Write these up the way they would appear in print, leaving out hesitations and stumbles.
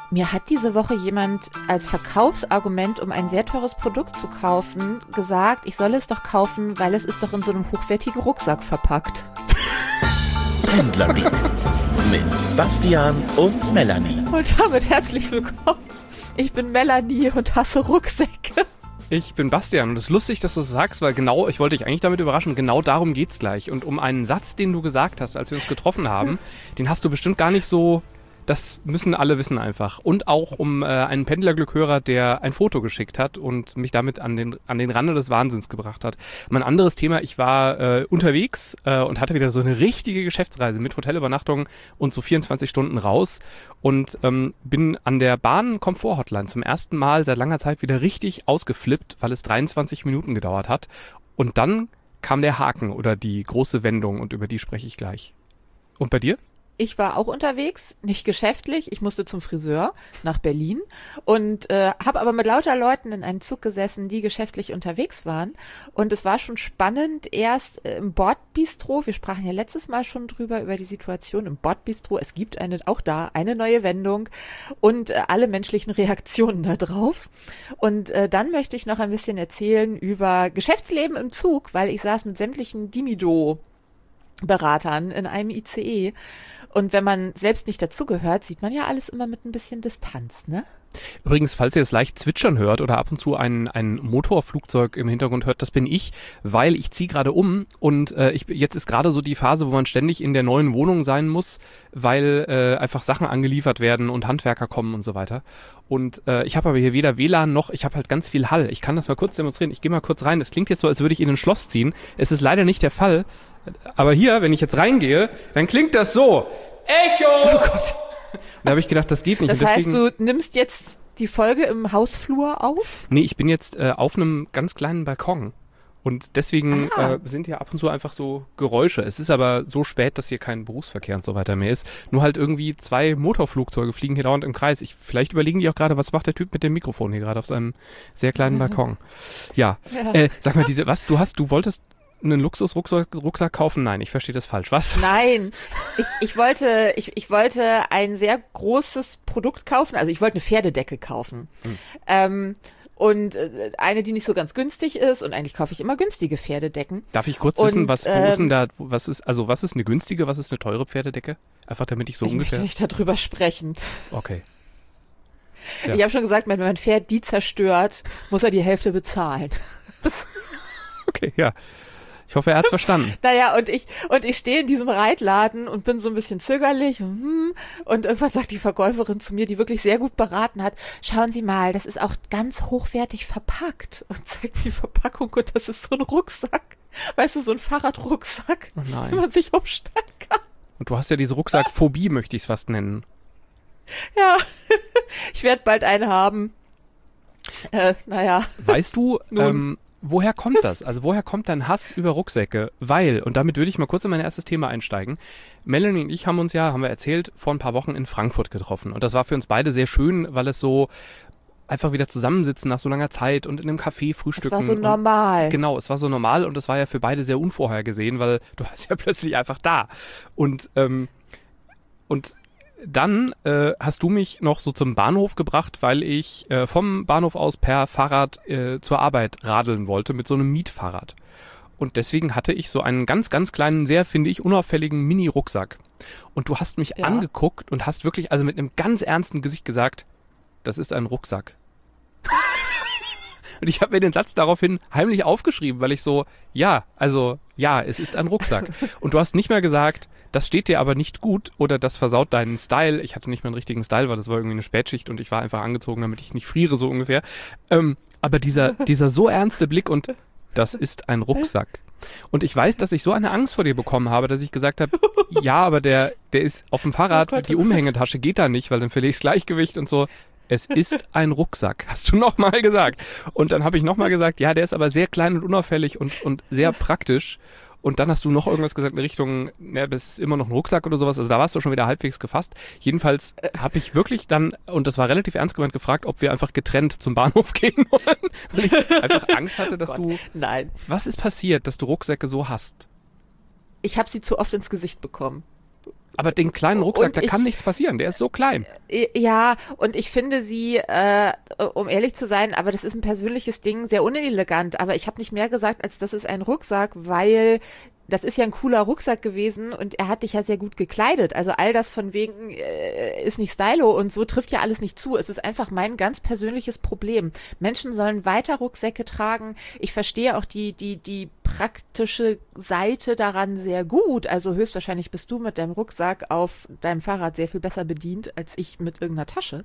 Mir hat diese Woche jemand als Verkaufsargument, um ein sehr teures Produkt zu kaufen, gesagt, ich solle es doch kaufen, weil es ist doch in so einem hochwertigen Rucksack verpackt. Händlerglück mit Bastian und Melanie. Und damit herzlich willkommen. Ich bin Melanie und hasse Rucksäcke. Ich bin Bastian und es ist lustig, dass du es sagst, weil genau, ich wollte dich eigentlich damit überraschen, genau darum geht's gleich. Und um einen Satz, den du gesagt hast, als wir uns getroffen haben, den hast du bestimmt gar nicht so, das müssen alle wissen einfach. Und auch um einen Pendlerglück-Hörer, der ein Foto geschickt hat und mich damit an den Rande des Wahnsinns gebracht hat. Mein anderes Thema, ich war unterwegs und hatte wieder so eine richtige Geschäftsreise mit Hotelübernachtung und so 24 Stunden raus und bin an der Bahn-Komfort-Hotline zum ersten Mal seit langer Zeit wieder richtig ausgeflippt, weil es 23 Minuten gedauert hat. Und dann kam der Haken oder die große Wendung und über die spreche ich gleich. Und bei dir? Ich war auch unterwegs, nicht geschäftlich. Ich musste zum Friseur nach Berlin und habe aber mit lauter Leuten in einem Zug gesessen, die geschäftlich unterwegs waren. Und es war schon spannend, erst im Bordbistro, wir sprachen ja letztes Mal schon drüber, über die Situation im Bordbistro. Es gibt auch da eine neue Wendung und alle menschlichen Reaktionen da drauf. Und dann möchte ich noch ein bisschen erzählen über Geschäftsleben im Zug, weil ich saß mit sämtlichen Dimido-Beratern in einem ICE. Und wenn man selbst nicht dazugehört, sieht man ja alles immer mit ein bisschen Distanz, ne? Übrigens, falls ihr es leicht zwitschern hört oder ab und zu ein Motorflugzeug im Hintergrund hört, das bin ich, weil ich ziehe gerade um und jetzt ist gerade so die Phase, wo man ständig in der neuen Wohnung sein muss, weil einfach Sachen angeliefert werden und Handwerker kommen und so weiter. Und ich habe aber hier weder WLAN noch, ich habe halt ganz viel Hall. Ich kann das mal kurz demonstrieren. Ich gehe mal kurz rein. Es klingt jetzt so, als würde ich in ein Schloss ziehen. Es ist leider nicht der Fall. Aber hier, wenn ich jetzt reingehe, dann klingt das so. Echo! Oh Gott. Und da habe ich gedacht, das geht nicht. Das heißt, du nimmst jetzt die Folge im Hausflur auf? Nee, ich bin jetzt auf einem ganz kleinen Balkon. Und deswegen sind hier ab und zu einfach so Geräusche. Es ist aber so spät, dass hier kein Berufsverkehr und so weiter mehr ist. Nur halt irgendwie 2 Motorflugzeuge fliegen hier dauernd im Kreis. Vielleicht überlegen die auch gerade, was macht der Typ mit dem Mikrofon hier gerade auf seinem sehr kleinen Balkon. Ja. Sag mal, du wolltest einen Luxusrucksack kaufen? Nein, ich verstehe das falsch. Was? Nein, ich wollte ein sehr großes Produkt kaufen. Also ich wollte eine Pferdedecke kaufen. Und eine, die nicht so ganz günstig ist. Und eigentlich kaufe ich immer günstige Pferdedecken. Darf ich kurz wissen, was ist eine günstige, was ist eine teure Pferdedecke? Einfach damit ich so ungefähr... Ich möchte nicht darüber sprechen. Okay. Ja. Ich habe schon gesagt, wenn mein Pferd die zerstört, muss er die Hälfte bezahlen. Okay, ja. Ich hoffe, er hat's verstanden. Naja, und ich stehe in diesem Reitladen und bin so ein bisschen zögerlich und irgendwann sagt die Verkäuferin zu mir, die wirklich sehr gut beraten hat, schauen Sie mal, das ist auch ganz hochwertig verpackt und zeigt die Verpackung und das ist so ein Rucksack, weißt du, so ein Fahrradrucksack, den man sich umstellen kann. Und du hast ja diese Rucksackphobie, möchte ich es fast nennen. Ja, ich werde bald eine haben. Naja. Weißt du, woher kommt das? Also woher kommt dein Hass über Rucksäcke? Weil, und damit würde ich mal kurz in mein erstes Thema einsteigen, Melanie und ich haben wir erzählt, vor ein paar Wochen in Frankfurt getroffen. Und das war für uns beide sehr schön, weil es so einfach wieder zusammensitzen nach so langer Zeit und in einem Café frühstücken. Es war so normal. Genau, es war so normal und es war ja für beide sehr unvorhergesehen, weil du warst ja plötzlich einfach da. Und dann hast du mich noch so zum Bahnhof gebracht, weil ich vom Bahnhof aus per Fahrrad zur Arbeit radeln wollte mit so einem Mietfahrrad. Und deswegen hatte ich so einen ganz, ganz kleinen, sehr, finde ich, unauffälligen Mini-Rucksack. Und du hast mich angeguckt und hast wirklich, also mit einem ganz ernsten Gesicht gesagt, das ist ein Rucksack. Und ich habe mir den Satz daraufhin heimlich aufgeschrieben, weil ich so, es ist ein Rucksack. Und du hast nicht mehr gesagt, das steht dir aber nicht gut oder das versaut deinen Style. Ich hatte nicht mehr einen richtigen Style, weil das war irgendwie eine Spätschicht und ich war einfach angezogen, damit ich nicht friere, so ungefähr. Aber dieser so ernste Blick und das ist ein Rucksack. Und ich weiß, dass ich so eine Angst vor dir bekommen habe, dass ich gesagt habe, ja, aber der ist auf dem Fahrrad, die Umhängetasche geht da nicht, weil dann verliere ich das Gleichgewicht und so. Es ist ein Rucksack, hast du nochmal gesagt. Und dann habe ich nochmal gesagt, ja, der ist aber sehr klein und unauffällig und sehr praktisch. Und dann hast du noch irgendwas gesagt in Richtung, ja, das ist immer noch ein Rucksack oder sowas. Also da warst du schon wieder halbwegs gefasst. Jedenfalls habe ich wirklich dann, und das war relativ ernst gemeint, gefragt, ob wir einfach getrennt zum Bahnhof gehen wollen. Weil ich einfach Angst hatte, dass Nein. Was ist passiert, dass du Rucksäcke so hasst? Ich habe sie zu oft ins Gesicht bekommen. Aber den kleinen Rucksack, Und da kann nichts passieren. Der ist so klein. Ja, und ich finde sie, um ehrlich zu sein, aber das ist ein persönliches Ding, sehr unelegant. Aber ich habe nicht mehr gesagt, als das ist ein Rucksack, weil das ist ja ein cooler Rucksack gewesen und er hat dich ja sehr gut gekleidet. Also all das von wegen ist nicht stylo und so trifft ja alles nicht zu. Es ist einfach mein ganz persönliches Problem. Menschen sollen weiter Rucksäcke tragen. Ich verstehe auch die praktische Seite daran sehr gut. Also höchstwahrscheinlich bist du mit deinem Rucksack auf deinem Fahrrad sehr viel besser bedient als ich mit irgendeiner Tasche.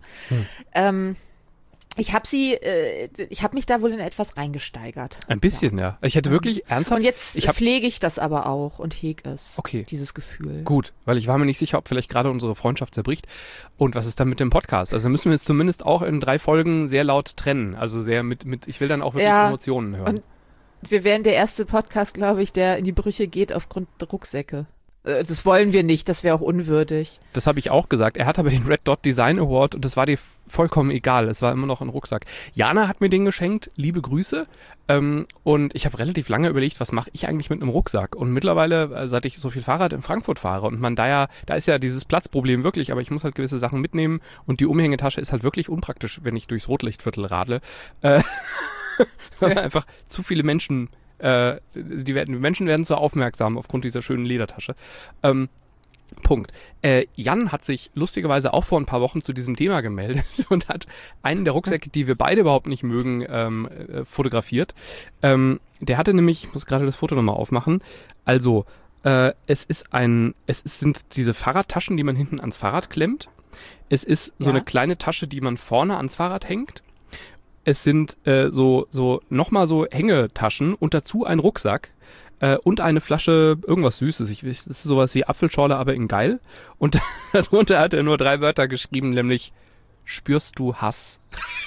Ich habe mich da wohl in etwas reingesteigert. Ein bisschen, ja. Ich hätte wirklich ernsthaft... Und jetzt pflege ich das aber auch und hege es. Okay. Dieses Gefühl. Gut, weil ich war mir nicht sicher, ob vielleicht gerade unsere Freundschaft zerbricht. Und was ist dann mit dem Podcast? Also müssen wir es zumindest auch in 3 Folgen sehr laut trennen. Also sehr ich will dann auch wirklich Emotionen hören. Und wir wären der erste Podcast, glaube ich, der in die Brüche geht aufgrund der Rucksäcke. Das wollen wir nicht, das wäre auch unwürdig. Das habe ich auch gesagt. Er hat aber den Red Dot Design Award und das war dir vollkommen egal. Es war immer noch ein Rucksack. Jana hat mir den geschenkt, liebe Grüße. Und ich habe relativ lange überlegt, was mache ich eigentlich mit einem Rucksack? Und mittlerweile, seit ich so viel Fahrrad in Frankfurt fahre und man da ist ja dieses Platzproblem wirklich, aber ich muss halt gewisse Sachen mitnehmen und die Umhängetasche ist halt wirklich unpraktisch, wenn ich durchs Rotlichtviertel radle. Weil einfach zu viele Menschen... die Menschen werden so aufmerksam aufgrund dieser schönen Ledertasche. Punkt. Jan hat sich lustigerweise auch vor ein paar Wochen zu diesem Thema gemeldet und hat einen der Rucksäcke, die wir beide überhaupt nicht mögen, fotografiert. Der hatte nämlich, ich muss gerade das Foto nochmal aufmachen, also es sind diese Fahrradtaschen, die man hinten ans Fahrrad klemmt. Es ist so eine kleine Tasche, die man vorne ans Fahrrad hängt. Es sind nochmal so Hängetaschen und dazu ein Rucksack und eine Flasche irgendwas Süßes. Das ist sowas wie Apfelschorle, aber in geil. Und darunter hat er nur 3 Wörter geschrieben, nämlich spürst du Hass?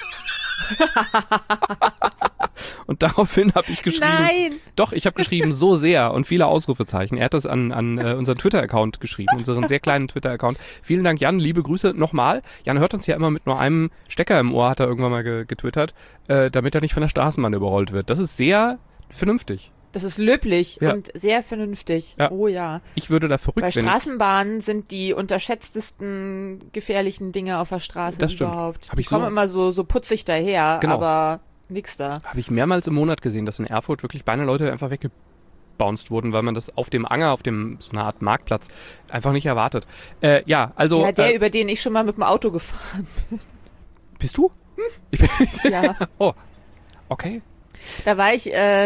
Und daraufhin habe ich geschrieben, Nein! Doch, ich habe geschrieben, so sehr und viele Ausrufezeichen. Er hat das an unseren Twitter-Account geschrieben, unseren sehr kleinen Twitter-Account. Vielen Dank, Jan, liebe Grüße nochmal. Jan hört uns ja immer mit nur einem Stecker im Ohr, hat er irgendwann mal getwittert, damit er nicht von der Straßenbahn überrollt wird. Das ist sehr vernünftig. Das ist löblich und sehr vernünftig. Ja. Oh ja. Ich würde da verrückt Weil Straßenbahnen sind die unterschätztesten gefährlichen Dinge auf der Straße das stimmt. überhaupt. Hab Die ich kommen immer so putzig daher, Genau. aber nix da. Habe ich mehrmals im Monat gesehen, dass in Erfurt wirklich beinahe Leute einfach weggebounced wurden, weil man das auf dem Anger, so einer Art Marktplatz, einfach nicht erwartet. Also... Ja, über den ich schon mal mit dem Auto gefahren bin. Bist du? Ja. Oh, okay. Da war ich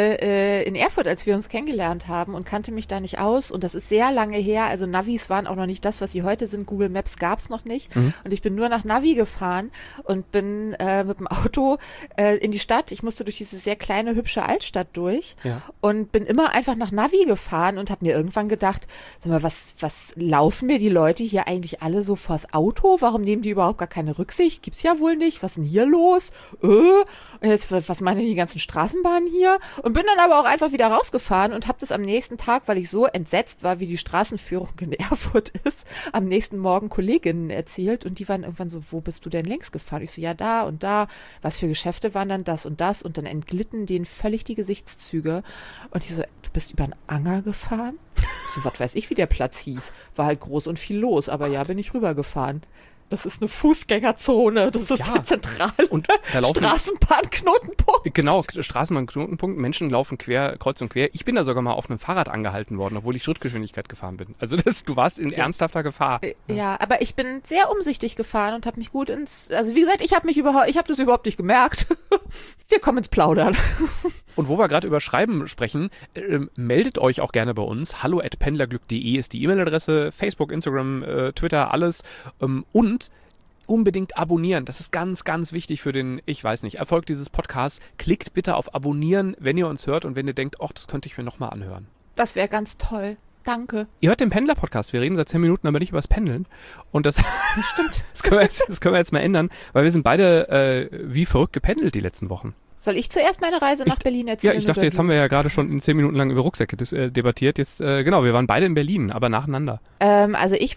in Erfurt, als wir uns kennengelernt haben und kannte mich da nicht aus. Und das ist sehr lange her. Also Navis waren auch noch nicht das, was sie heute sind. Google Maps gab's noch nicht. Mhm. Und ich bin nur nach Navi gefahren und bin mit dem Auto in die Stadt. Ich musste durch diese sehr kleine, hübsche Altstadt durch und bin immer einfach nach Navi gefahren und habe mir irgendwann gedacht, sag mal, was laufen mir die Leute hier eigentlich alle so vors Auto? Warum nehmen die überhaupt gar keine Rücksicht? Gibt's ja wohl nicht. Was ist denn hier los? Und jetzt, was meinen die ganzen Straßenbahnen hier? Und bin dann aber auch einfach wieder rausgefahren und habe das am nächsten Tag, weil ich so entsetzt war, wie die Straßenführung in Erfurt ist, am nächsten Morgen Kolleginnen erzählt und die waren irgendwann so, wo bist du denn längs gefahren? Ich so, ja, da und da. Was für Geschäfte waren dann das und das? Und dann entglitten denen völlig die Gesichtszüge. Und ich so, du bist über einen Anger gefahren? So, was weiß ich, wie der Platz hieß. War halt groß und viel los, aber ja, bin ich rübergefahren. Das ist eine Fußgängerzone, das ist der zentrale und da Straßenbahnknotenpunkt. Genau, Straßenbahnknotenpunkt, Menschen laufen kreuz und quer. Ich bin da sogar mal auf einem Fahrrad angehalten worden, obwohl ich Schrittgeschwindigkeit gefahren bin. Also du warst in ernsthafter Gefahr. Ja, aber ich bin sehr umsichtig gefahren und habe mich gut also wie gesagt, ich habe das überhaupt nicht gemerkt. Wir kommen ins Plaudern. Und wo wir gerade über Schreiben sprechen, meldet euch auch gerne bei uns. hallo@pendlerglück.de ist die E-Mail-Adresse, Facebook, Instagram, Twitter, alles. Und unbedingt abonnieren. Das ist ganz, ganz wichtig für den, ich weiß nicht, Erfolg dieses Podcasts. Klickt bitte auf Abonnieren, wenn ihr uns hört und wenn ihr denkt, ach, das könnte ich mir nochmal anhören. Das wäre ganz toll. Danke. Ihr hört den Pendler-Podcast. Wir reden seit 10 Minuten, aber nicht über das Pendeln. Und das stimmt. Das können wir jetzt mal ändern, weil wir sind beide wie verrückt gependelt die letzten Wochen. Soll ich zuerst meine Reise nach Berlin erzählen? Ja, ich dachte, jetzt haben wir ja gerade schon 10 Minuten lang über Rucksäcke debattiert. Jetzt, genau, wir waren beide in Berlin, aber nacheinander. Also ich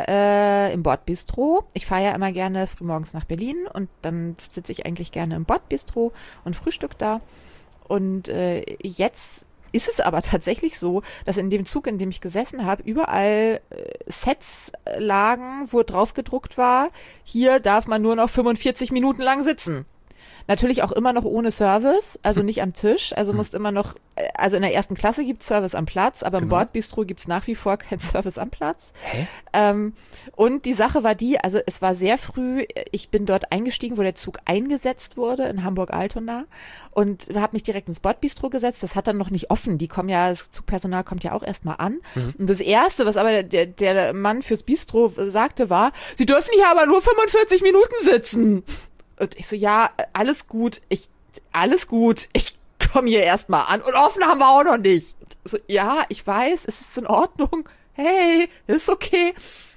war im Bordbistro. Ich fahre ja immer gerne frühmorgens nach Berlin und dann sitze ich eigentlich gerne im Bordbistro und frühstück da. Und jetzt ist es aber tatsächlich so, dass in dem Zug, in dem ich gesessen habe, überall Sets lagen, wo drauf gedruckt war, hier darf man nur noch 45 Minuten lang sitzen. Natürlich auch immer noch ohne Service, also nicht am Tisch, also musst immer noch, also in der ersten Klasse gibt's Service am Platz, aber im Bordbistro gibt's nach wie vor kein Service am Platz. Und die Sache war die, also es war sehr früh, ich bin dort eingestiegen, wo der Zug eingesetzt wurde, in Hamburg-Altona, und habe mich direkt ins Bordbistro gesetzt. Das hat dann noch nicht offen, das Zugpersonal kommt ja auch erstmal an. Und das Erste, was aber der Mann fürs Bistro sagte, war, Sie dürfen hier aber nur 45 Minuten sitzen. Und ich so, ja, alles gut, ich komme hier erstmal an. Und offen haben wir auch noch nicht. So, ja, ich weiß, es ist in Ordnung. Hey, ist okay.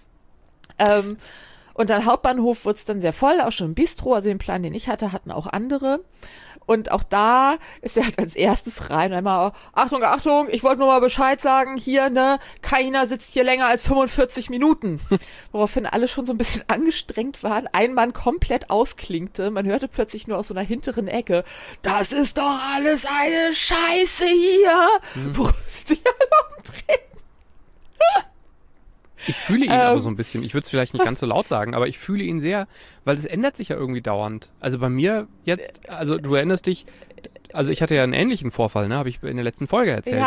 Und dann Hauptbahnhof wurde es dann sehr voll, auch schon im Bistro, also den Plan, den ich hatte, hatten auch andere. Und auch da ist er halt als erstes rein. Einmal, Achtung, ich wollte nur mal Bescheid sagen, hier, ne, keiner sitzt hier länger als 45 Minuten. Woraufhin alle schon so ein bisschen angestrengt waren. Ein Mann komplett ausklingte. Man hörte plötzlich nur aus so einer hinteren Ecke, das ist doch alles eine Scheiße hier. Worauf sie alle umdrehen. Ich fühle ihn aber so ein bisschen. Ich würde es vielleicht nicht ganz so laut sagen, aber ich fühle ihn sehr, weil es ändert sich ja irgendwie dauernd. Also bei mir jetzt, also du erinnerst dich, also ich hatte ja einen ähnlichen Vorfall, ne, habe ich in der letzten Folge erzählt.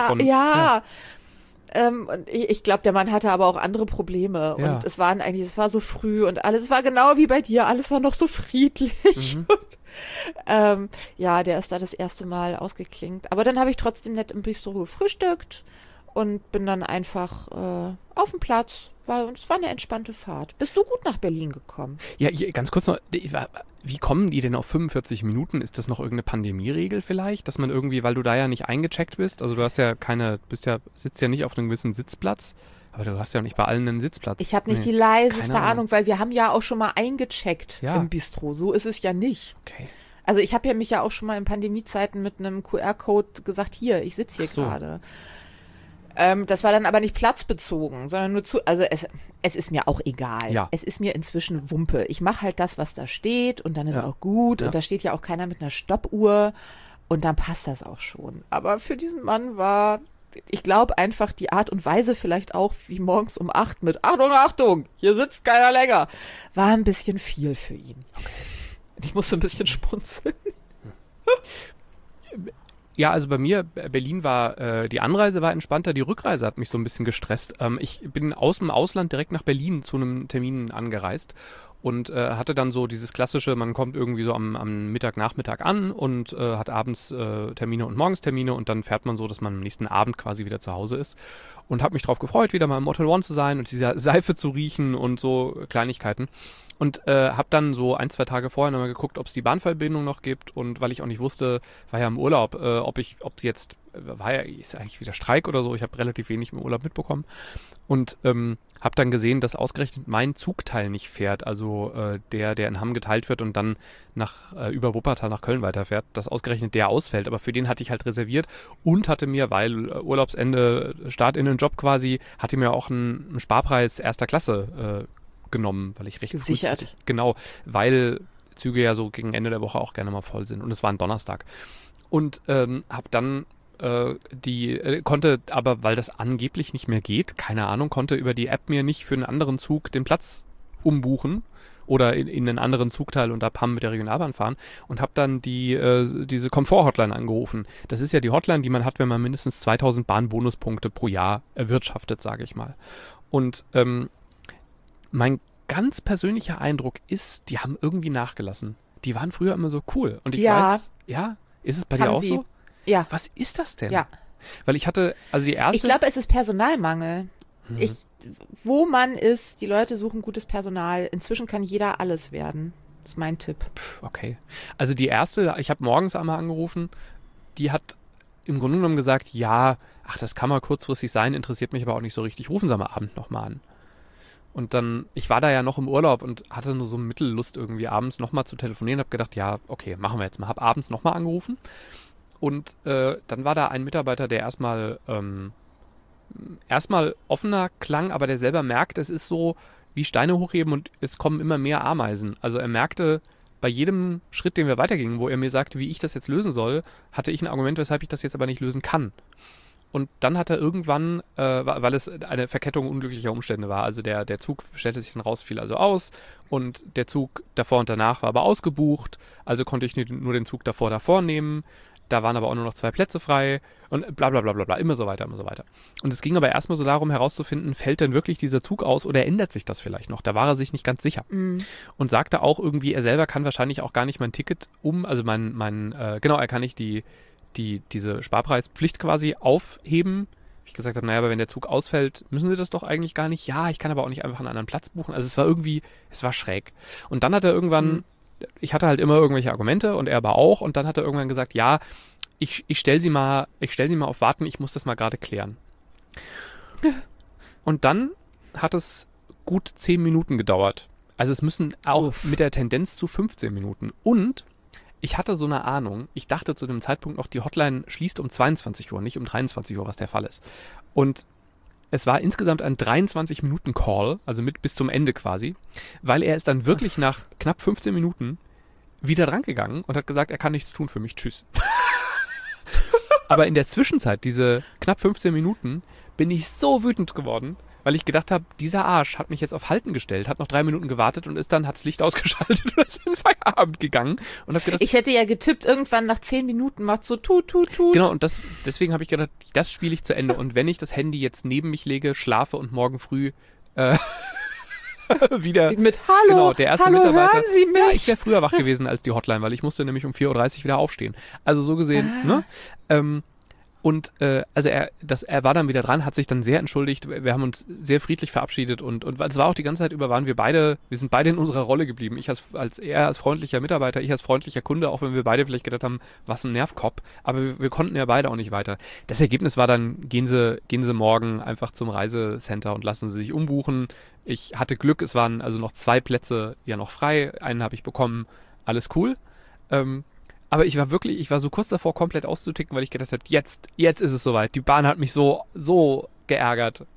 Und ich glaube, der Mann hatte aber auch andere Probleme. Und es war so früh und alles war genau wie bei dir, alles war noch so friedlich. Und, der ist da das erste Mal ausgeklingt. Aber dann habe ich trotzdem nett im Bistro gefrühstückt und bin dann einfach auf dem Platz, weil es war eine entspannte Fahrt. Bist du gut nach Berlin gekommen? Ja, ganz kurz noch, wie kommen die denn auf 45 Minuten? Ist das noch irgendeine Pandemieregel vielleicht, dass man irgendwie, weil du da ja nicht eingecheckt bist, also du hast ja sitzt ja nicht auf einem gewissen Sitzplatz, aber du hast ja nicht bei allen einen Sitzplatz. Ich habe nicht die leiseste Ahnung, weil wir haben ja auch schon mal eingecheckt im Bistro, so ist es ja nicht. Okay. Also ich habe mich ja auch schon mal in Pandemiezeiten mit einem QR-Code gesagt, hier, ich sitze hier gerade. Das war dann aber nicht platzbezogen, sondern nur also es ist mir auch egal. Ja. Es ist mir inzwischen Wumpe. Ich mache halt das, was da steht und dann ist auch gut und da steht ja auch keiner mit einer Stoppuhr und dann passt das auch schon. Aber für diesen Mann war, ich glaube einfach die Art und Weise vielleicht auch wie morgens um 8 mit Achtung, hier sitzt keiner länger, war ein bisschen viel für ihn. Okay. Ich musste ein bisschen schmunzeln. Ja, also bei mir, Berlin war, die Anreise war entspannter, die Rückreise hat mich so ein bisschen gestresst. Ich bin aus dem Ausland direkt nach Berlin zu einem Termin angereist und hatte dann so dieses klassische, man kommt irgendwie so am Nachmittag an und hat abends Termine und morgens Termine und dann fährt man so, dass man am nächsten Abend quasi wieder zu Hause ist. Und habe mich drauf gefreut, wieder mal im Motel One zu sein und diese Seife zu riechen und so Kleinigkeiten. Und habe dann so 1-2 Tage vorher nochmal geguckt, ob es die Bahnverbindung noch gibt. Und weil ich auch nicht wusste, war ja im Urlaub, ist eigentlich wieder Streik oder so. Ich habe relativ wenig im Urlaub mitbekommen. Und habe dann gesehen, dass ausgerechnet mein Zugteil nicht fährt. Also der in Hamm geteilt wird und dann über Wuppertal nach Köln weiterfährt, dass ausgerechnet der ausfällt. Aber für den hatte ich halt reserviert und hatte mir, weil Urlaubsende, Start in den Job quasi, hatte mir auch einen Sparpreis erster Klasse genommen, weil ich recht gesichert. Genau, weil Züge ja so gegen Ende der Woche auch gerne mal voll sind. Und es war ein Donnerstag. Und habe dann konnte aber, weil das angeblich nicht mehr geht, keine Ahnung, konnte über die App mir nicht für einen anderen Zug den Platz umbuchen oder in einen anderen Zugteil und ab Hamm mit der Regionalbahn fahren und habe dann diese Komfort-Hotline angerufen. Das ist ja die Hotline, die man hat, wenn man mindestens 2000 Bahnbonuspunkte pro Jahr erwirtschaftet, sage ich mal. Und mein ganz persönlicher Eindruck ist, die haben irgendwie nachgelassen. Die waren früher immer so cool. Und ich weiß, ist es bei dir auch so? Ja. Was ist das denn? Ja. Weil ich hatte, also die erste... Ich glaube, es ist Personalmangel. Wo man ist, die Leute suchen gutes Personal. Inzwischen kann jeder alles werden. Das ist mein Tipp. Okay. Also die erste, ich habe morgens einmal angerufen, die hat im Grunde genommen gesagt, das kann mal kurzfristig sein, interessiert mich aber auch nicht so richtig. Rufen Sie am Abend nochmal an. Und dann, ich war da ja noch im Urlaub und hatte nur so Mittellust irgendwie abends nochmal zu telefonieren. Habe gedacht, ja, okay, machen wir jetzt mal. Habe abends nochmal angerufen. Und dann war da ein Mitarbeiter, der erstmal offener klang, aber der selber merkt, es ist so wie Steine hochheben und es kommen immer mehr Ameisen. Also er merkte, bei jedem Schritt, den wir weitergingen, wo er mir sagte, wie ich das jetzt lösen soll, hatte ich ein Argument, weshalb ich das jetzt aber nicht lösen kann. Und dann hat er irgendwann, weil es eine Verkettung unglücklicher Umstände war, also der Zug stellte sich dann raus, fiel also aus und der Zug davor und danach war aber ausgebucht, also konnte ich nur den Zug davor nehmen, da waren aber auch nur noch 2 Plätze frei und bla bla bla bla bla, immer so weiter. Und es ging aber erstmal so darum herauszufinden, fällt denn wirklich dieser Zug aus oder ändert sich das vielleicht noch? Da war er sich nicht ganz sicher. Und sagte auch irgendwie, er selber kann wahrscheinlich auch gar nicht mein Ticket also er kann nicht diese Sparpreispflicht quasi aufheben. Ich gesagt habe, naja, aber wenn der Zug ausfällt, müssen sie das doch eigentlich gar nicht. Ja, ich kann aber auch nicht einfach einen anderen Platz buchen. Also es war schräg. Und dann hat er irgendwann, ich hatte halt immer irgendwelche Argumente und er aber auch. Und dann hat er irgendwann gesagt, ja, ich stell sie mal auf Warten, ich muss das mal gerade klären. Und dann hat es gut 10 Minuten gedauert. Also es müssen auch mit der Tendenz zu 15 Minuten. Und ich hatte so eine Ahnung, ich dachte zu dem Zeitpunkt noch, die Hotline schließt um 22 Uhr, nicht um 23 Uhr, was der Fall ist. Und es war insgesamt ein 23-Minuten-Call, also bis zum Ende quasi, weil er ist dann wirklich nach knapp 15 Minuten wieder drangegangen und hat gesagt, er kann nichts tun für mich, tschüss. Aber in der Zwischenzeit, diese knapp 15 Minuten, bin ich so wütend geworden, weil ich gedacht habe, dieser Arsch hat mich jetzt auf Halten gestellt, hat noch 3 Minuten gewartet und hat's Licht ausgeschaltet und ist in den Feierabend gegangen. Und hab gedacht, ich hätte ja getippt, irgendwann nach 10 Minuten macht so tut. Genau, und deswegen habe ich gedacht, das spiele ich zu Ende. Und wenn ich das Handy jetzt neben mich lege, schlafe und morgen früh wieder mit Hallo, genau, der erste hallo, Mitarbeiter. hören Sie mich? Ja, ich wäre früher wach gewesen als die Hotline, weil ich musste nämlich um 4.30 Uhr wieder aufstehen. Also so gesehen, ne? Also er war dann wieder dran, hat sich dann sehr entschuldigt. Wir haben uns sehr friedlich verabschiedet und es war auch die ganze Zeit über, wir sind beide in unserer Rolle geblieben. Er als freundlicher Mitarbeiter, ich als freundlicher Kunde, auch wenn wir beide vielleicht gedacht haben, was ein Nervkopf. Aber wir konnten ja beide auch nicht weiter. Das Ergebnis war dann, gehen Sie morgen einfach zum Reisecenter und lassen Sie sich umbuchen. Ich hatte Glück, es waren also noch 2 Plätze ja noch frei. Einen habe ich bekommen, alles cool. Aber ich war so kurz davor, komplett auszuticken, weil ich gedacht habe, jetzt ist es soweit. Die Bahn hat mich so geärgert.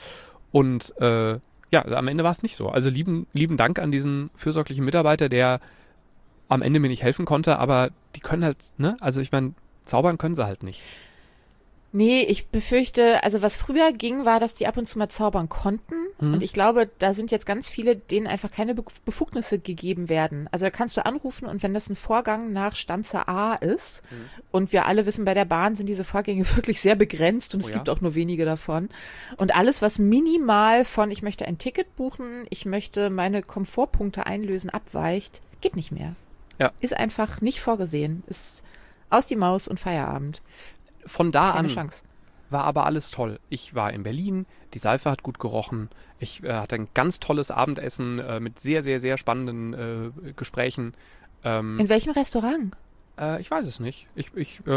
Am Ende war es nicht so. Also lieben Dank an diesen fürsorglichen Mitarbeiter, der am Ende mir nicht helfen konnte, aber die können halt, ne? Also ich meine, zaubern können sie halt nicht. Nee, ich befürchte, also was früher ging, war, dass die ab und zu mal zaubern konnten. Und ich glaube, da sind jetzt ganz viele, denen einfach keine Befugnisse gegeben werden. Also da kannst du anrufen und wenn das ein Vorgang nach Stanze A ist und wir alle wissen, bei der Bahn sind diese Vorgänge wirklich sehr begrenzt und es gibt auch nur wenige davon. Und alles, was minimal von ich möchte ein Ticket buchen, ich möchte meine Komfortpunkte einlösen, abweicht, geht nicht mehr. Ja. Ist einfach nicht vorgesehen. Ist aus die Maus und Feierabend. Von da Keine an Chance. war aber alles toll. Ich war in Berlin, die Seife hat gut gerochen. Ich hatte ein ganz tolles Abendessen mit sehr, sehr, sehr spannenden Gesprächen. In welchem Restaurant? Ich weiß es nicht. Ich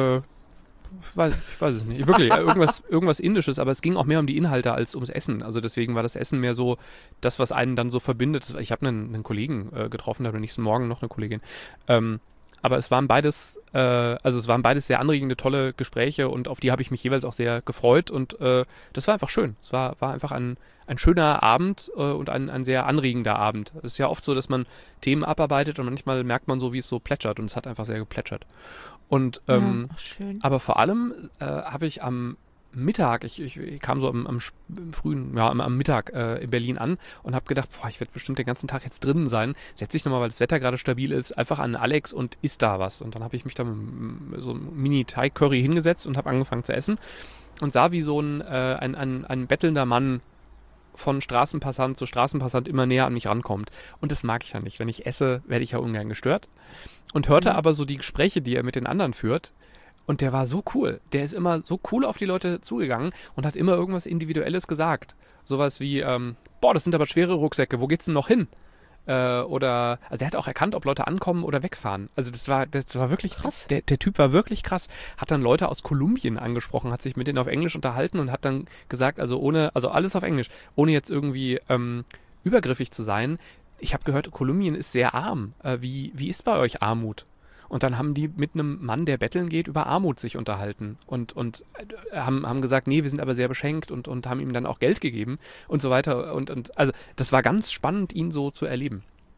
weiß es nicht. Wirklich, irgendwas Indisches, aber es ging auch mehr um die Inhalte als ums Essen. Also deswegen war das Essen mehr so das, was einen dann so verbindet. Ich habe einen Kollegen getroffen, da bin nächsten Morgen noch eine Kollegin. Aber es waren beides sehr anregende, tolle Gespräche und auf die habe ich mich jeweils auch sehr gefreut und das war einfach schön. Es war einfach ein schöner Abend und ein sehr anregender Abend. Es ist ja oft so, dass man Themen abarbeitet und manchmal merkt man so, wie es so plätschert und es hat einfach sehr geplätschert. Und schön. aber vor allem habe ich am Mittag, ich kam so am Mittag in Berlin an und habe gedacht, ich werde bestimmt den ganzen Tag jetzt drinnen sein. Setze ich nochmal, weil das Wetter gerade stabil ist, einfach an Alex und isst da was. Und dann habe ich mich da mit so einem Mini-Thai-Curry hingesetzt und habe angefangen zu essen und sah, wie so ein bettelnder Mann von Straßenpassant zu Straßenpassant immer näher an mich rankommt. Und das mag ich ja nicht. Wenn ich esse, werde ich ja ungern gestört. Und hörte aber so die Gespräche, die er mit den anderen führt. Und der war so cool. Der ist immer so cool auf die Leute zugegangen und hat immer irgendwas Individuelles gesagt. Sowas wie, das sind aber schwere Rucksäcke, wo geht's denn noch hin? Also der hat auch erkannt, ob Leute ankommen oder wegfahren. Also das war wirklich krass. Der Typ war wirklich krass. Hat dann Leute aus Kolumbien angesprochen, hat sich mit denen auf Englisch unterhalten und hat dann gesagt, also alles auf Englisch, ohne jetzt irgendwie übergriffig zu sein. Ich habe gehört, Kolumbien ist sehr arm. Wie ist bei euch Armut? Und dann haben die mit einem Mann, der betteln geht, über Armut sich unterhalten und haben gesagt, nee, wir sind aber sehr beschenkt und haben ihm dann auch Geld gegeben und so weiter. Und also das war ganz spannend, ihn so zu erleben.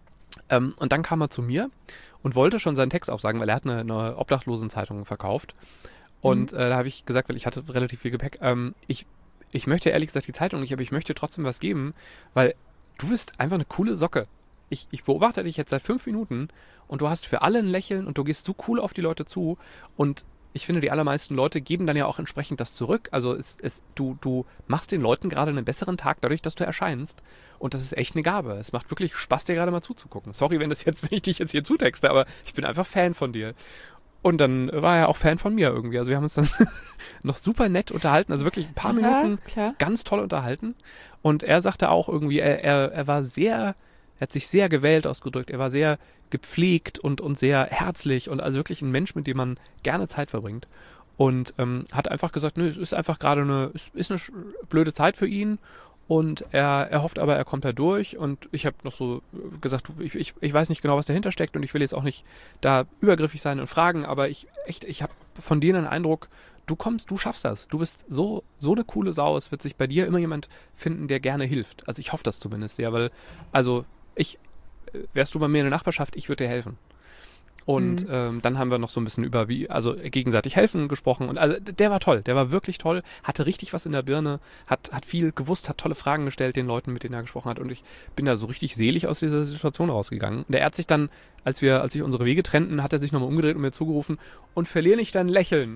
Und dann kam er zu mir und wollte schon seinen Text aufsagen, weil er hat eine Obdachlosenzeitung verkauft. Und da habe ich gesagt, weil ich hatte relativ viel Gepäck, ich möchte ehrlich gesagt die Zeitung nicht, aber ich möchte trotzdem was geben, weil du bist einfach eine coole Socke. Ich beobachte dich jetzt seit 5 Minuten und du hast für alle ein Lächeln und du gehst so cool auf die Leute zu und ich finde, die allermeisten Leute geben dann ja auch entsprechend das zurück. Also du machst den Leuten gerade einen besseren Tag dadurch, dass du erscheinst. Und das ist echt eine Gabe. Es macht wirklich Spaß, dir gerade mal zuzugucken. Sorry, wenn ich dich jetzt hier zutexte, aber ich bin einfach Fan von dir. Und dann war er auch Fan von mir irgendwie. Also wir haben uns dann noch super nett unterhalten. Also wirklich ein paar Minuten ganz toll unterhalten. Und er sagte auch irgendwie, er war sehr... Er hat sich sehr gewählt ausgedrückt. Er war sehr gepflegt und sehr herzlich und also wirklich ein Mensch, mit dem man gerne Zeit verbringt. Und hat einfach gesagt, nö, es ist einfach gerade eine blöde Zeit für ihn und er hofft aber, er kommt da durch. Und ich habe noch so gesagt, ich weiß nicht genau, was dahinter steckt und ich will jetzt auch nicht da übergriffig sein und fragen, aber ich habe von dir den Eindruck, du schaffst das. Du bist so eine coole Sau. Es wird sich bei dir immer jemand finden, der gerne hilft. Also ich hoffe das zumindest sehr, weil, also wärst du bei mir in der Nachbarschaft, ich würde dir helfen. Und dann haben wir noch so ein bisschen über gegenseitig helfen gesprochen. Und also der war toll, der war wirklich toll, hatte richtig was in der Birne, hat viel gewusst, hat tolle Fragen gestellt den Leuten, mit denen er gesprochen hat. Und ich bin da so richtig selig aus dieser Situation rausgegangen. Und er hat sich dann, als sich unsere Wege trennten, hat er sich nochmal umgedreht und mir zugerufen, und verlier nicht dein Lächeln.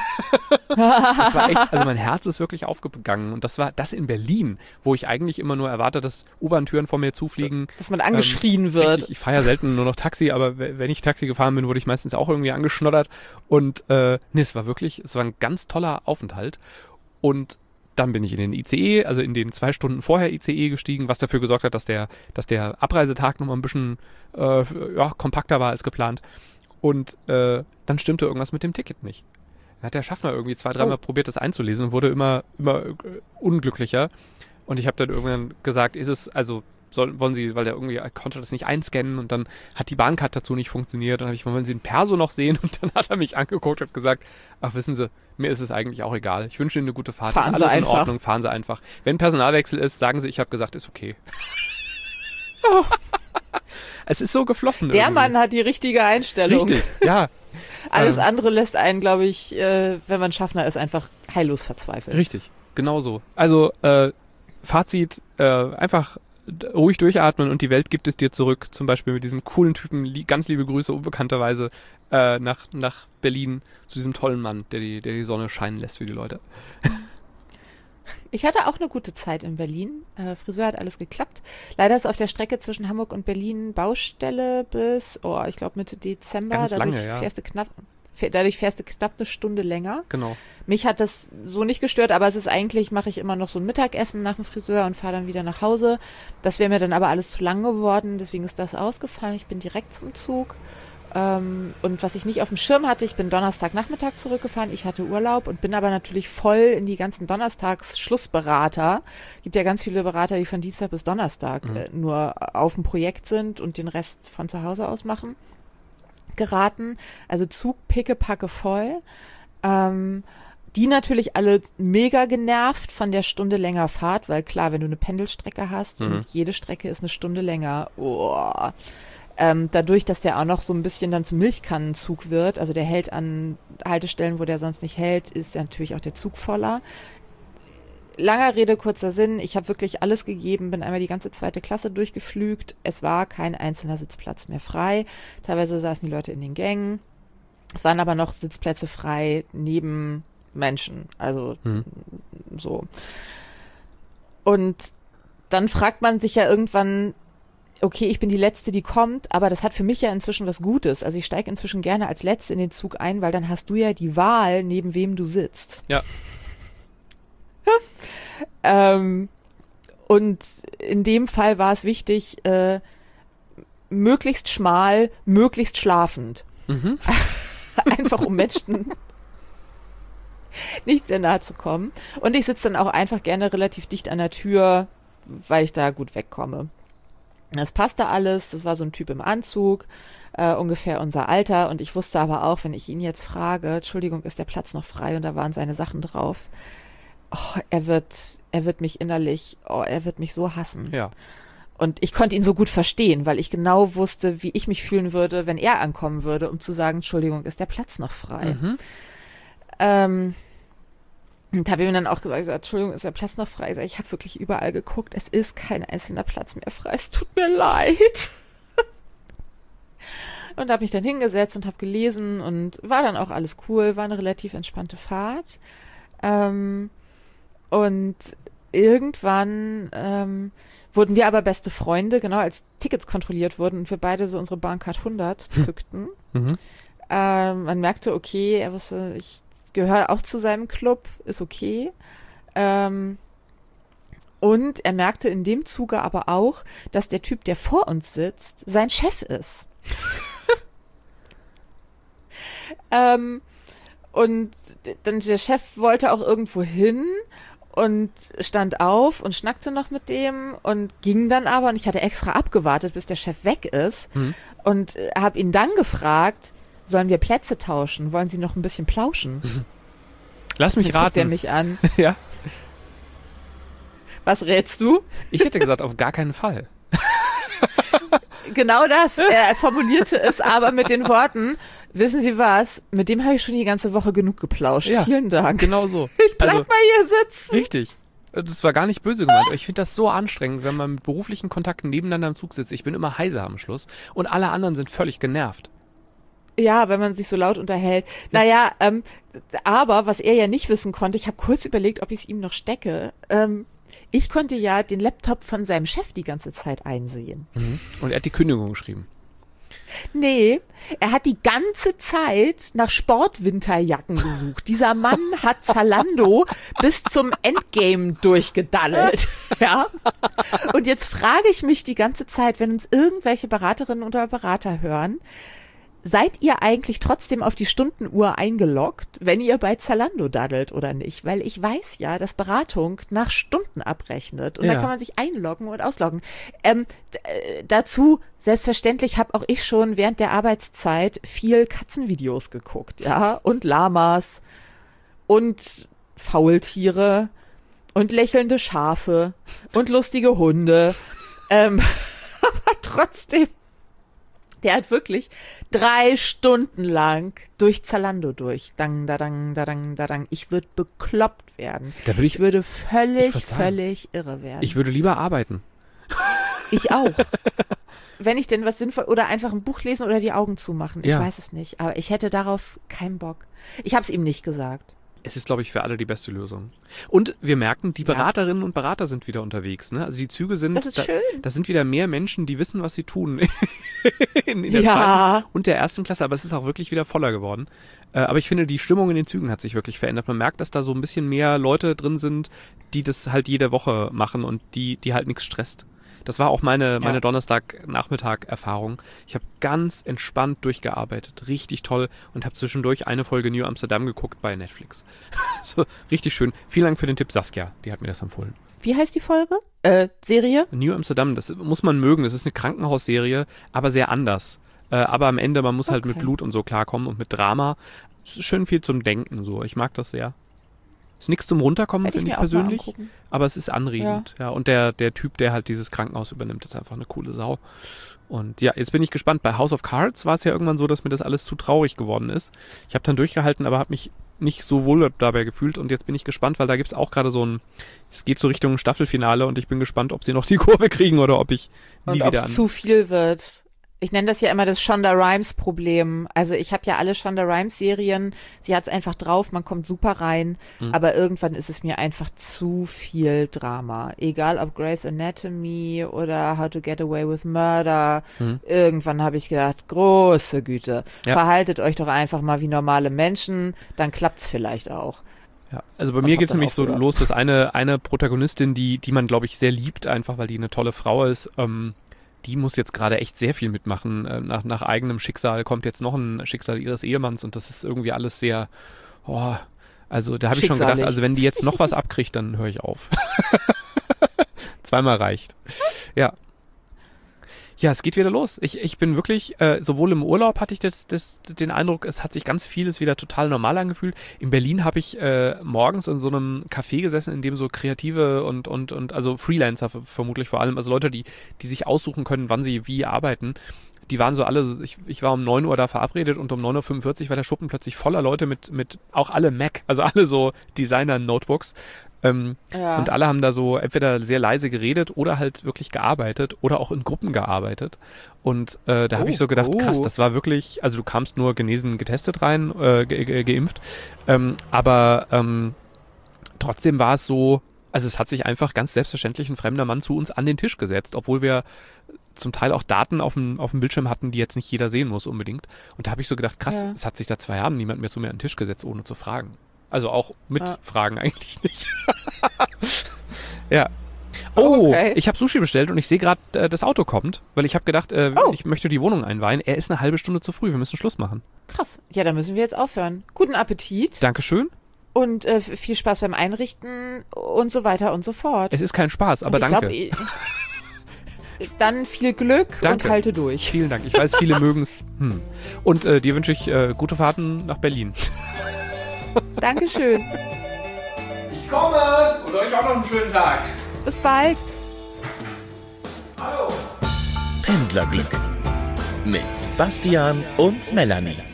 Das war echt, also mein Herz ist wirklich aufgegangen. Und das war das in Berlin, wo ich eigentlich immer nur erwarte, dass U-Bahn-Türen vor mir zufliegen. Dass man angeschrien wird. Richtig, ich fahre ja selten nur noch Taxi, aber wenn ich Taxi gefahren bin, wurde ich meistens auch irgendwie angeschnoddert. Und es war ein ganz toller Aufenthalt. Und dann bin ich in den ICE, also in den 2 Stunden vorher ICE gestiegen, was dafür gesorgt hat, dass der Abreisetag nochmal ein bisschen kompakter war als geplant. Und dann stimmte irgendwas mit dem Ticket nicht. Da hat der Schaffner irgendwie 2-3 Mal probiert, das einzulesen und wurde immer unglücklicher. Und ich habe dann irgendwann gesagt, wollen Sie, weil er konnte das nicht einscannen und dann hat die Bahncard dazu nicht funktioniert. Dann habe ich mal, wollen Sie den Perso noch sehen? Und dann hat er mich angeguckt und gesagt, ach, wissen Sie, mir ist es eigentlich auch egal. Ich wünsche Ihnen eine gute Fahrt. Fahren ist alles Sie in einfach. Ordnung, fahren Sie einfach. Wenn Personalwechsel ist, sagen Sie, ich habe gesagt, ist okay. Es ist so geflossen. Der irgendwie. Mann hat die richtige Einstellung. Richtig, ja. Alles andere lässt einen, glaube ich, wenn man Schaffner ist, einfach heillos verzweifeln. Richtig, genau so. Also Fazit, einfach ruhig durchatmen und die Welt gibt es dir zurück. Zum Beispiel mit diesem coolen Typen, ganz liebe Grüße unbekannterweise nach Berlin zu diesem tollen Mann, der die Sonne scheinen lässt für die Leute. Ich hatte auch eine gute Zeit in Berlin. Friseur hat alles geklappt. Leider ist auf der Strecke zwischen Hamburg und Berlin Baustelle bis, ich glaube Mitte Dezember. Ganz dadurch lange, ja. Dadurch fährst du knapp eine Stunde länger. Genau. Mich hat das so nicht gestört, aber es ist eigentlich, mache ich immer noch so ein Mittagessen nach dem Friseur und fahre dann wieder nach Hause. Das wäre mir dann aber alles zu lang geworden, deswegen ist das ausgefallen. Ich bin direkt zum Zug. Und was ich nicht auf dem Schirm hatte, ich bin Donnerstagnachmittag zurückgefahren, ich hatte Urlaub und bin aber natürlich voll in die ganzen Donnerstags-Schlussberater. Gibt ja ganz viele Berater, die von Dienstag bis Donnerstag nur auf dem Projekt sind und den Rest von zu Hause aus machen, geraten. Also Zug pickepacke voll. Die natürlich alle mega genervt von der Stunde länger Fahrt, weil klar, wenn du eine Pendelstrecke hast und jede Strecke ist eine Stunde länger, dadurch, dass der auch noch so ein bisschen dann zum Milchkannenzug wird, also der hält an Haltestellen, wo der sonst nicht hält, ist ja natürlich auch der Zug voller. Langer Rede, kurzer Sinn, ich habe wirklich alles gegeben, bin einmal die ganze 2. Klasse durchgeflügt, es war kein einzelner Sitzplatz mehr frei, teilweise saßen die Leute in den Gängen, es waren aber noch Sitzplätze frei neben Menschen, also so. Und dann fragt man sich ja irgendwann, okay, ich bin die Letzte, die kommt, aber das hat für mich ja inzwischen was Gutes. Also ich steige inzwischen gerne als Letzte in den Zug ein, weil dann hast du ja die Wahl, neben wem du sitzt. Ja. Und in dem Fall war es wichtig, möglichst schmal, möglichst schlafend. Einfach um Menschen nicht sehr nahe zu kommen. Und ich sitze dann auch einfach gerne relativ dicht an der Tür, weil ich da gut wegkomme. Das passte alles, das war so ein Typ im Anzug, ungefähr unser Alter, und ich wusste aber auch, wenn ich ihn jetzt frage, Entschuldigung, ist der Platz noch frei, und da waren seine Sachen drauf, er wird mich innerlich, er wird mich so hassen. Ja. Und ich konnte ihn so gut verstehen, weil ich genau wusste, wie ich mich fühlen würde, wenn er ankommen würde, um zu sagen, Entschuldigung, ist der Platz noch frei? Und habe ihm dann auch gesagt, Entschuldigung, ist der Platz noch frei? Ich habe wirklich überall geguckt, es ist kein einzelner Platz mehr frei, es tut mir leid. Und habe mich dann hingesetzt und habe gelesen und war dann auch alles cool, war eine relativ entspannte Fahrt. Und irgendwann wurden wir aber beste Freunde, genau als Tickets kontrolliert wurden und wir beide so unsere Bahncard 100 zückten. Man merkte, okay, er wusste, ich gehöre auch zu seinem Club, ist okay. Und er merkte in dem Zuge aber auch, dass der Typ, der vor uns sitzt, sein Chef ist. Und dann der Chef wollte auch irgendwo hin und stand auf und schnackte noch mit dem und ging dann aber, und ich hatte extra abgewartet, bis der Chef weg ist und habe ihn dann gefragt, sollen wir Plätze tauschen? Wollen Sie noch ein bisschen plauschen? Lass mich Dann guckt raten. er mich an. Ja. Was rätst du? Ich hätte gesagt, auf gar keinen Fall. Genau das. Er formulierte es aber mit den Worten, wissen Sie was, mit dem habe ich schon die ganze Woche genug geplauscht. Ja, Vielen Dank. Genau so. Ich bleib mal hier sitzen. Richtig. Das war gar nicht böse gemeint. Aber ich finde das so anstrengend, wenn man mit beruflichen Kontakten nebeneinander im Zug sitzt. Ich bin immer heiser am Schluss und alle anderen sind völlig genervt. Ja, wenn man sich so laut unterhält. Naja, aber was er ja nicht wissen konnte, ich habe kurz überlegt, ob ich es ihm noch stecke. Ich konnte ja den Laptop von seinem Chef die ganze Zeit einsehen. Und er hat die Kündigung geschrieben. Nee, er hat die ganze Zeit nach Sportwinterjacken gesucht. Dieser Mann hat Zalando bis zum Endgame durchgedaddelt. Ja. Und jetzt frage ich mich die ganze Zeit, wenn uns irgendwelche Beraterinnen oder Berater hören, seid ihr eigentlich trotzdem auf die Stundenuhr eingeloggt, wenn ihr bei Zalando daddelt oder nicht? Weil ich weiß ja, dass Beratung nach Stunden abrechnet und da kann man sich einloggen und ausloggen. Dazu, selbstverständlich habe auch ich schon während der Arbeitszeit viel Katzenvideos geguckt, ja, und Lamas und Faultiere und lächelnde Schafe und lustige Hunde. Aber trotzdem, der hat wirklich 3 Stunden lang durch Zalando durch. Dang, da, dang, da, dang, da, dang. Ich würde bekloppt werden. Ich würde völlig irre werden. Ich würde lieber arbeiten. Ich auch. Wenn ich denn was sinnvoll, oder einfach ein Buch lesen oder die Augen zumachen. Ich weiß es nicht. Aber ich hätte darauf keinen Bock. Ich habe es ihm nicht gesagt. Es ist, glaube ich, für alle die beste Lösung. Und wir merken, die Beraterinnen und Berater sind wieder unterwegs. Ne? Also die Züge sind, das ist schön. Da sind wieder mehr Menschen, die wissen, was sie tun in der zweiten und der ersten Klasse. Aber es ist auch wirklich wieder voller geworden. Aber ich finde, die Stimmung in den Zügen hat sich wirklich verändert. Man merkt, dass da so ein bisschen mehr Leute drin sind, die das halt jede Woche machen und die halt nichts stresst. Das war auch meine Donnerstag-Nachmittag-Erfahrung. Ich habe ganz entspannt durchgearbeitet. Richtig toll. Und habe zwischendurch eine Folge New Amsterdam geguckt bei Netflix. So, richtig schön. Vielen Dank für den Tipp, Saskia. Die hat mir das empfohlen. Wie heißt die Folge? Serie? New Amsterdam, das muss man mögen. Das ist eine Krankenhausserie, aber sehr anders. Aber am Ende, man muss halt mit Blut und so klarkommen und mit Drama. Es ist schön viel zum Denken. So. Ich mag das sehr. Ist nichts zum Runterkommen, finde ich persönlich, aber es ist anregend. Ja. Und der Typ, der halt dieses Krankenhaus übernimmt, ist einfach eine coole Sau. Und ja, jetzt bin ich gespannt. Bei House of Cards war es ja irgendwann so, dass mir das alles zu traurig geworden ist. Ich habe dann durchgehalten, aber habe mich nicht so wohl dabei gefühlt. Und jetzt bin ich gespannt, weil da gibt es auch gerade so es geht so Richtung Staffelfinale und ich bin gespannt, ob sie noch die Kurve kriegen oder ob ich nie wieder ob es zu viel wird. Ich nenne das ja immer das Shonda Rhimes-Problem. Also ich habe ja alle Shonda Rhimes-Serien. Sie hat es einfach drauf, man kommt super rein. Aber irgendwann ist es mir einfach zu viel Drama. Egal ob Grey's Anatomy oder How to Get Away with Murder. Irgendwann habe ich gedacht, große Güte. Verhaltet euch doch einfach mal wie normale Menschen. Dann klappt's vielleicht auch. Ja, also bei mir geht es nämlich so los, dass eine Protagonistin, die man, glaube ich, sehr liebt, einfach weil die eine tolle Frau ist, die muss jetzt gerade echt sehr viel mitmachen. Nach eigenem Schicksal kommt jetzt noch ein Schicksal ihres Ehemanns und das ist irgendwie alles sehr, also da habe ich schon gedacht, also wenn die jetzt noch was abkriegt, dann höre ich auf. Zweimal reicht. Ja. Ja, es geht wieder los. Ich bin wirklich, sowohl im Urlaub hatte ich den Eindruck, es hat sich ganz vieles wieder total normal angefühlt. In Berlin habe ich morgens in so einem Café gesessen, in dem so Kreative und also Freelancer vermutlich vor allem, also Leute, die sich aussuchen können, wann sie wie arbeiten. Die waren so alle, ich war um 9 Uhr da verabredet und um 9:45 Uhr war der Schuppen plötzlich voller Leute mit auch alle Mac, also alle so Designer-Notebooks. Und alle haben da so entweder sehr leise geredet oder halt wirklich gearbeitet oder auch in Gruppen gearbeitet. Und da habe ich so gedacht, krass, das war wirklich, also du kamst nur genesen, getestet rein, geimpft. Aber trotzdem war es so, also es hat sich einfach ganz selbstverständlich ein fremder Mann zu uns an den Tisch gesetzt, obwohl wir zum Teil auch Daten auf dem Bildschirm hatten, die jetzt nicht jeder sehen muss unbedingt. Und da habe ich so gedacht, krass, es hat sich seit 2 Jahren niemand mehr zu mir an den Tisch gesetzt, ohne zu fragen. Also auch mit Fragen eigentlich nicht. Ja. Oh, okay. Ich habe Sushi bestellt und ich sehe gerade, das Auto kommt, weil ich habe gedacht, ich möchte die Wohnung einweihen. Er ist eine halbe Stunde zu früh, wir müssen Schluss machen. Krass. Ja, dann müssen wir jetzt aufhören. Guten Appetit. Dankeschön. Und viel Spaß beim Einrichten und so weiter und so fort. Es ist kein Spaß, aber danke. Dann viel Glück und halte durch. Vielen Dank. Ich weiß, viele mögen es. Und dir wünsche ich gute Fahrten nach Berlin. Dankeschön. Ich komme und euch auch noch einen schönen Tag. Bis bald. Hallo. Pendlerglück mit Bastian und Melanie.